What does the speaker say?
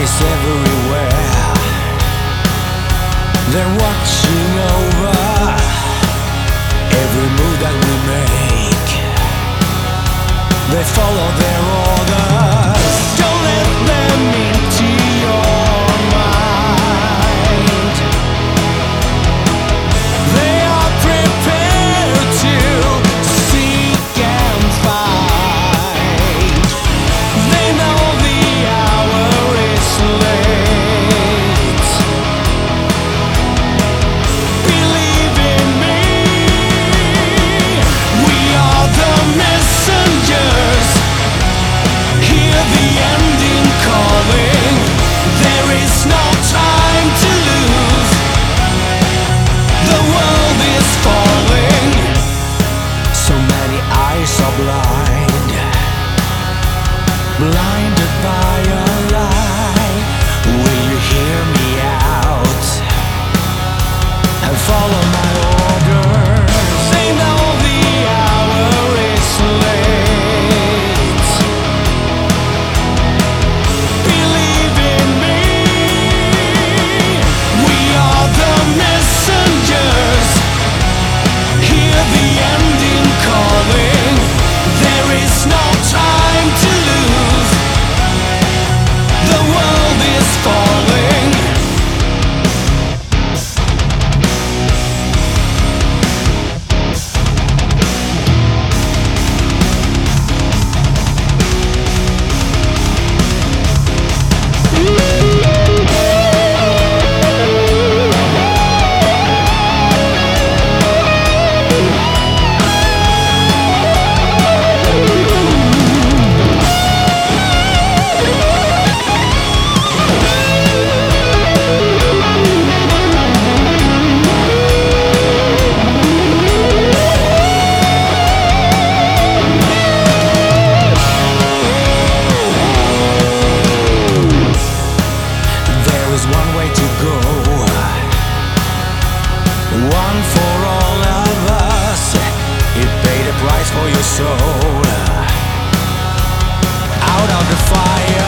eyes everywhere. They're watching over every move that we make. They follow their orders. Don't let them into your mind. They are prepared to seek and find. They know the hour is late. Believe in me, we are the messengers. Hear the ending calling. There is no time to lose. The world is falling. So many eyes are blind, blinded by a lie. Will you hear me out and follow my orders? They know the hour is late. Believe in me, we are the messengers. Hear the ending calling. There is no time to lose. The world is falling. There is one way to go, one for all of us. It paid a price for your soul. Out of the fire